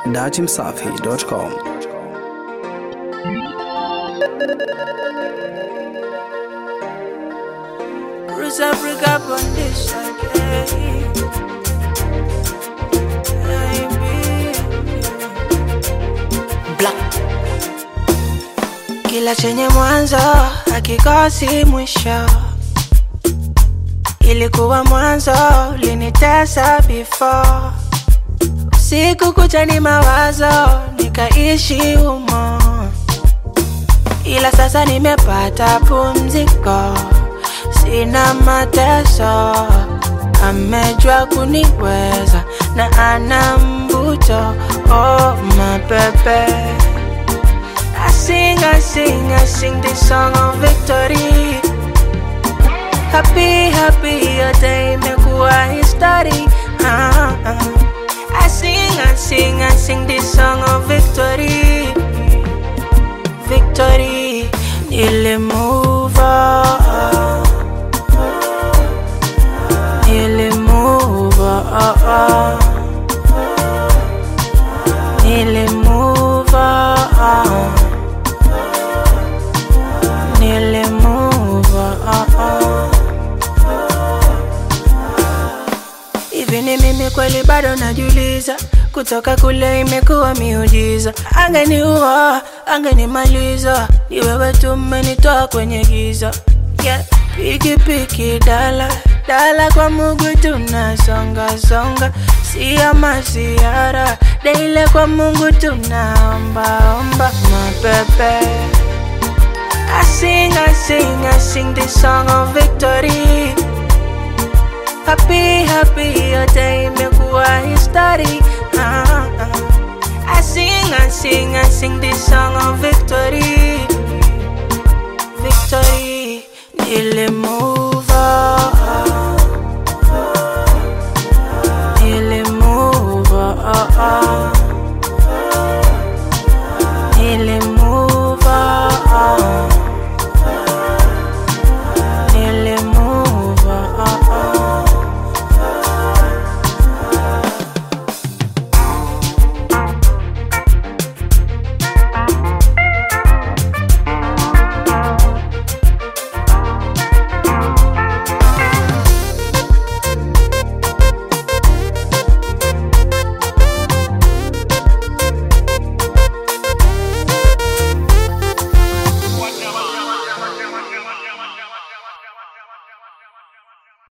datimsafi.com. Cruise Africa on this again. Black. Kila chenye mwanzo hakikosi mwisho. Ilikuwa mwanzo ulinitesa before. Siku kucha ni mawazo nikaishi humo. Ila sasa nimepata pumziko, sina mateso. Amejua kuniweza na ana mvuto. Oh my baby, I sing this song of victory. Happy, your day imekuwa history. I sing this song of victory. Victory, nearly move on. Nearly move on. Nearly move on. Nearly move on. Hivi ni mimi kweli bado najiuliza, kutoka kule imekuwa miujiza. Angeniua, angenimaliza, ni wewe tu umenitoa kwenye giza. Yeah, piki dala kwa Mungu tunasonga. Sio masiara, daily kwa Mungu tunaomba. My baby, I sing this song of victory. Happy, your day imekuwa history. I sing this song of victory.